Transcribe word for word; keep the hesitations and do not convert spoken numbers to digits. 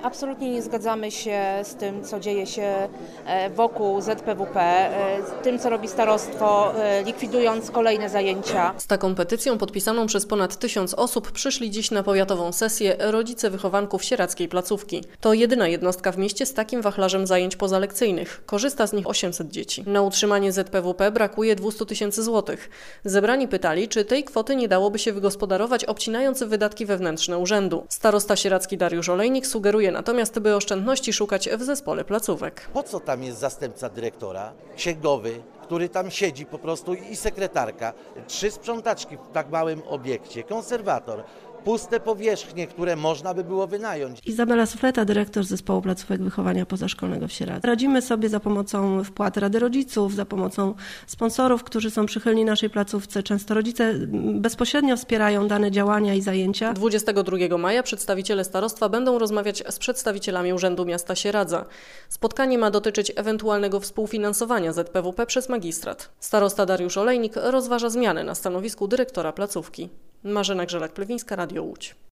Absolutnie nie zgadzamy się z tym, co dzieje się wokół Z P W P, z tym, co robi starostwo, likwidując kolejne zajęcia. Z taką petycją podpisaną przez ponad tysiąc osób przyszli dziś na powiatową sesję rodzice wychowanków sieradzkiej placówki. To jedyna jednostka w mieście z takim wachlarzem zajęć pozalekcyjnych. Korzysta z nich osiemset dzieci. Na utrzymanie Z P W P brakuje dwieście tysięcy złotych. Zebrani pytali, czy tej kwoty nie dałoby się wygospodarować, obcinając wydatki wewnętrzne urzędu. Starosta sieradzki Dariusz Olejnik sugeruje natomiast, by oszczędności szukać w zespole placówek. Po co tam jest zastępca dyrektora, księgowy, który tam siedzi po prostu i sekretarka, trzy sprzątaczki w tak małym obiekcie, konserwator, puste powierzchnie, które można by było wynająć. Izabela Sufleta, dyrektor Zespołu Placówek Wychowania Pozaszkolnego w Sieradzu. Radzimy sobie za pomocą wpłat Rady Rodziców, za pomocą sponsorów, którzy są przychylni naszej placówce. Często rodzice bezpośrednio wspierają dane działania i zajęcia. dwudziestego drugiego maja przedstawiciele starostwa będą rozmawiać z przedstawicielami Urzędu Miasta Sieradza. Spotkanie ma dotyczyć ewentualnego współfinansowania Z P W P przez magistrat. Starosta Dariusz Olejnik rozważa zmianę na stanowisku dyrektora placówki. Marzena Grzelak-Plewińska, Radio Łódź.